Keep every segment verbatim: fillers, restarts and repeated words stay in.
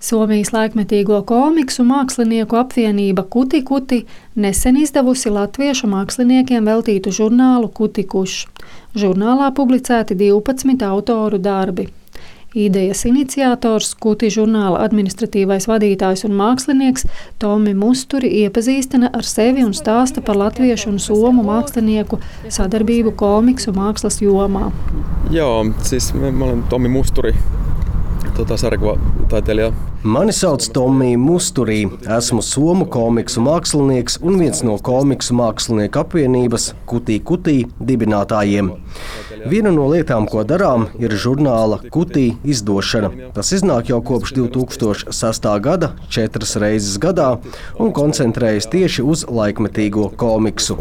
Somijas laikmetīgo komiksu mākslinieku apvienība Kuti Kuti nesen izdevusi latviešu māksliniekiem veltītu žurnālu Kutikuš. Žurnālā publicēti divpadsmit autoru darbi. Idejas iniciators, Kuti žurnāla administratīvais vadītājs un mākslinieks Tomi Musturi iepazīstina ar sevi un stāsta par latviešu un somu mākslinieku sadarbību komiksu mākslas jomā. Joo, siis mä olen Tomi Musturi, tota, sarjakuvataiteilija. Mani sauc Tomi Musturi, esmu somu komiksu mākslinieks un viens no komiksu mākslinieku apvienības Kuti Kuti dibinātājiem. Viena no lietām, ko darām, ir žurnāla Kuti izdošana. Tas iznāk jau kopš divi tūkstoši sestā gada, četras reizes gadā, un koncentrējas tieši uz laikmetīgo komiksu.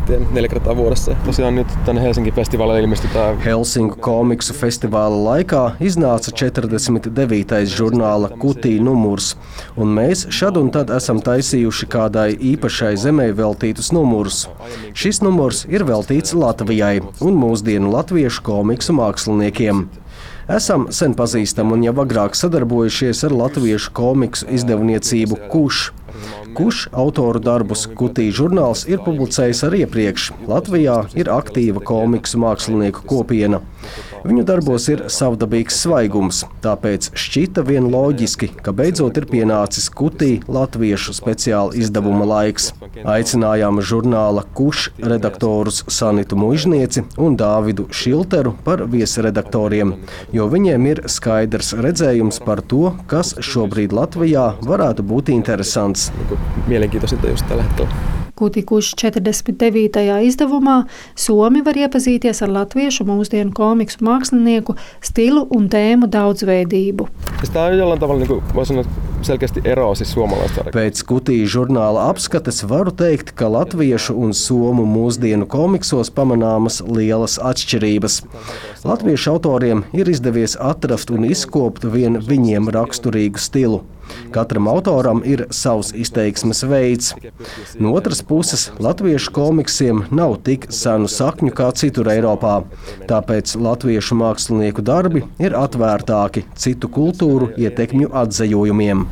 Helsinku komiksu festivāla laikā iznāca četrdesmit devītais žurnāla Kuti numurs, un mēs šad un tad esam taisījuši kādai īpašai zemei veltītus numurus. Šis numurs ir veltīts Latvijai un mūsdienu latviešu komiksu māksliniekiem. Esam sen pazīstami un jau agrāk sadarbojušies ar latviešu komiksu izdevniecību Kuš. Kuš autoru darbus Kuti žurnāls ir publicējis arī iepriekš. Latvijā ir aktīva komiksu mākslinieku kopiena. Viņu darbos ir savdabīgs svaigums, tāpēc šķita vien loģiski, ka beidzot ir pienācis Kuti latviešu speciāla izdevuma laiks. Aicinājām žurnāla Kuš redaktorus Sanitu Muižnieci un Dāvidu Šilteru par viesredaktoriem, jo viņiem ir skaidrs redzējums par to, kas šobrīd Latvijā varētu būt interesants. Mielenkiintoisinta just tällä hetkellä. Kutikuš četrdesmit devītajā izdevumā Somi var iepazīties ar latviešu mūsdienu komiksu mākslinieku stilu un tēmu daudzveidību. Tämä on jollain tavalla, niin kuin voi sanoa, selkeästi eroa siis suomalaista. Pēc Kuti žurnāla apskates varu teikt, ka latviešu un somu mūsdienu komiksos pamanāmas lielas atšķirības. Latviešu autoriem ir izdevies atrast un izkopt vien viņiem raksturīgu stilu. Katram autoram ir savs izteiksmes veids. No otras puses, latviešu komiksiem nav tik senu sakņu kā citur Eiropā, tāpēc latviešu mākslinieku darbi ir atvērtāki citu kultūru ietekmju atzējojumiem.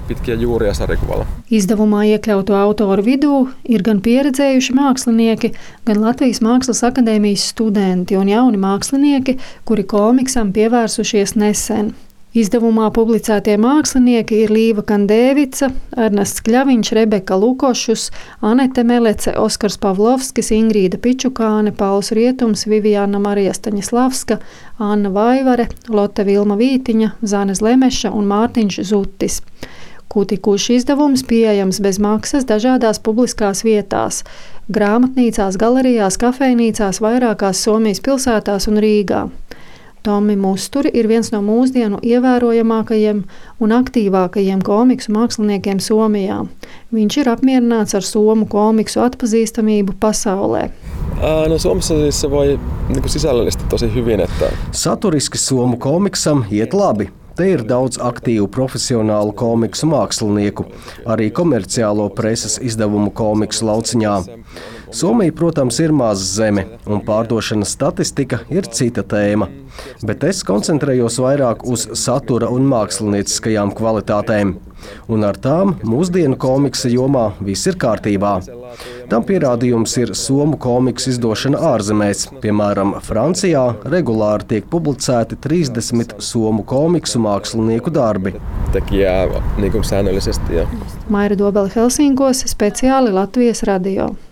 Izdevumā iekļauto autoru vidū ir gan pieredzējuši mākslinieki, gan Latvijas Mākslas akadēmijas studenti un jauni mākslinieki, kuri komiksam pievērsušies nesen. Izdevumā publicētie mākslinieki ir Līva Kandēvica, Ernests Kļaviņš, Rebeka Lukošus, Anete Melece, Oskars Pavlovskis, Ingrīda Pičukāne, Pauls Rietums, Viviana Marija Staņislavska, Anna Vaivare, Lotte Vilma Vītiņa, Zane Lemeša un Mārtiņš Zutis. Kutikuš izdevums pieejams bez maksas dažādās publiskās vietās – grāmatnīcās, galerijās, kafejnīcās, vairākās Somijas pilsētās un Rīgā. Tomi Musturi ir viens no mūsdienu ievērojamākajiem un aktīvākajiem komiksu māksliniekiem Somijā. Viņš ir apmierināts ar somu komiksu atpazīstamību pasaulē. No Suomessa siis se voi niin kuin sisällöllisesti tosi hyvin, että saturiski somu komiksam iet labi. Te ir daudz aktīvu profesionālu komiksu mākslinieku, arī komerciālo preses izdevumu komiksu lauciņā. Somija, protams, ir maza zeme, un pārdošanas statistika ir cita tēma, bet es koncentrējos vairāk uz satura un mākslinieciskajām kvalitātēm, un ar tām mūsdienu komiksa jomā viss ir kārtībā. Tam pierādījums ir somu komiksu izdošana ārzemēs. Piemēram, Francijā regulāri tiek publicēti trīsdesmit somu komiksu mākslinieku darbi. Tekijää niin kuin säännöllisesti. Ja Maira Dobele Helsinkos, speciāli Latvijas radio.